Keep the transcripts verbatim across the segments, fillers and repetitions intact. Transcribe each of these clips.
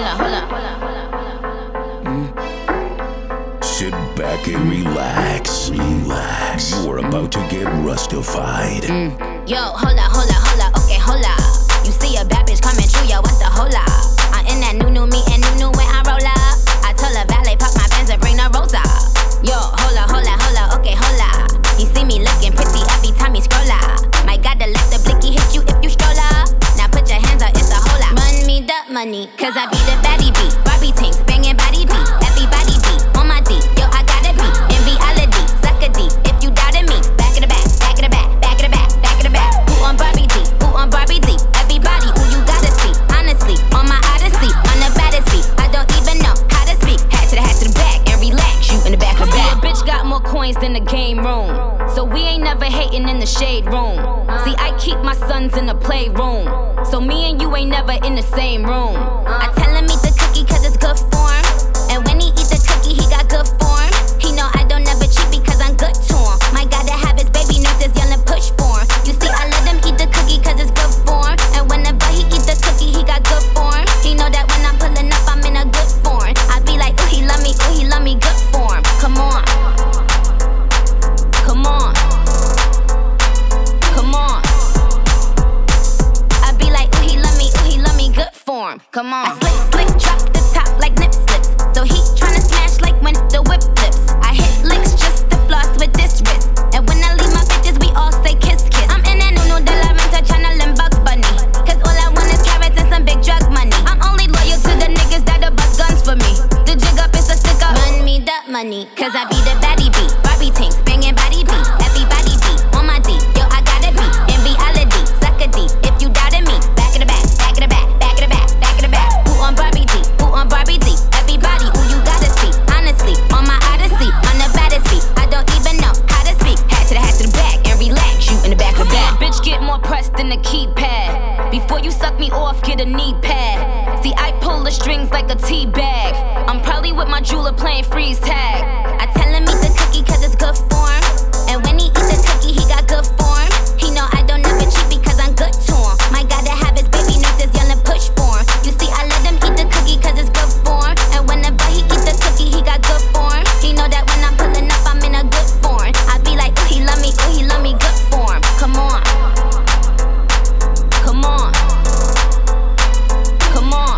hold up, hold up. Mm. Sit back and relax, relax. You're about to get rustified. Mm. Yo, hold up, hold up, hold up, okay, hold up. You see a bad bitch coming through, yo, what the hold up? I'm in that new new me and new new when I roll up. I told a valet park my Benz and bring the rose up. Yo, hold up, hold up, hold up, okay, hold up. You see me looking pretty every time you scroll up. My God, to let the blicky hit you if you stroll up. Now put your hands up, it's a whole lot. Run me the money, cause I be the baddie beat. Barbie tanks, banging body beat. Everybody beat, on my D, yo, I gotta be. In reality, suck a D, if you doubted me. Back in the back, back in the back, back in the back, back in the back. Who on Barbie D, who on Barbie D? Everybody, who you gotta see. Honestly, on my odyssey, on the baddest beat. I don't even know how to speak. Hat to the hat to the back, and relax, you in the back of the back. A bitch got more coins than the game room, so we ain't never hating in the shade room. See, I keep my sons in the playroom, so me and you ain't never in the same room. I tell him eat the cookie cause it's good form, and when he eat the cookie he got good form. He know I don't never cheat because I'm good to him. My God, to have his baby nurses young to push for him. You see, I let him eat the cookie cause it's good form, and whenever he eat the cookie he got good form. He know that when I'm pulling up I'm in a good form. I be like, ooh, he love me, ooh, he love me, good form. Come on, come on, come on. I be like, ooh, he love me, ooh, he love me, good form. Come on. I slick, slick, drop the top like nip slips, so he tryna smash like when the whip flips. I hit licks just to floss with this wrist, and when I leave my bitches we all say kiss, kiss. I'm in that no no de la renta tryna limb Bugs Bunny, cause all I want is carrots and some big drug money. I'm only loyal to the niggas that'll bust guns for me. The jig up is a sticker. Run me that money, cause I be the baddie beat. Barbie tanks, banging body beat. Everybody beat, on my D, yo, I gotta be. In reality, suck a D, if you doubted me. Back in the back, back in the back, back in the back, back in the back. Who on Barbie D, who on Barbie D? Everybody, who you gotta see. Honestly, on my odyssey, on the baddest beat. I don't even know how to speak. Hat to the hat to the back, and relax, you in the back of the back. Bitch get more pressed than the keypad. Before you suck me off, get a knee pad. See, I pull the strings like a tea bag. I'm probably with my jeweler playing freeze tag. I tell him eat the cookie cause it's good form, and when he eat the cookie he got good form. He know I don't never cheat because I'm good to him. My God, to have his baby nurses young to push for him. You see, I let him eat the cookie cause it's good form, and whenever he eat the cookie he got good form. He know that when I'm pulling up I'm in a good form. I be like, ooh, he love me, ooh, he love me, good form. Come on, come on, come on.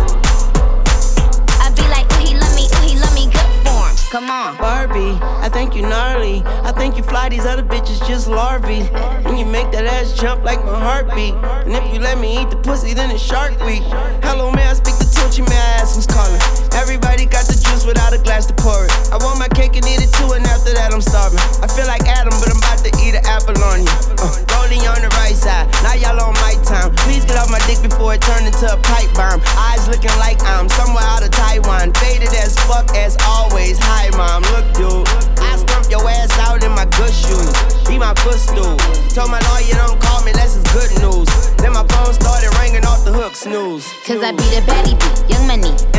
I be like, ooh, he love me, ooh, he love me, good form. Come on. Barbie, I think you gnarly. I think you fly these other bitches just larvae. And you make that ass jump like my heartbeat. And if you let me eat the pussy, then it's Shark Week. Hello, may I speak to Tunchi? May I ask who's calling? Everybody got the juice without a glass to pour it. I want my cake and eat it too, and after that I'm starving. I feel like Adam, but I'm about to eat an apple on you. Uh, rolling on the right side, now y'all on my time. Please get off my dick before it turned into a pipe bomb. Eyes looking like I'm somewhere out of Taiwan. Faded as fuck as always. Hi mom, look dude, I stump your ass out in my good shoes. Be my footstool. Told my lawyer don't call me unless it's good news. Then my phone started ringing off the hook, snooze. Cause I be the baddie beat, young money,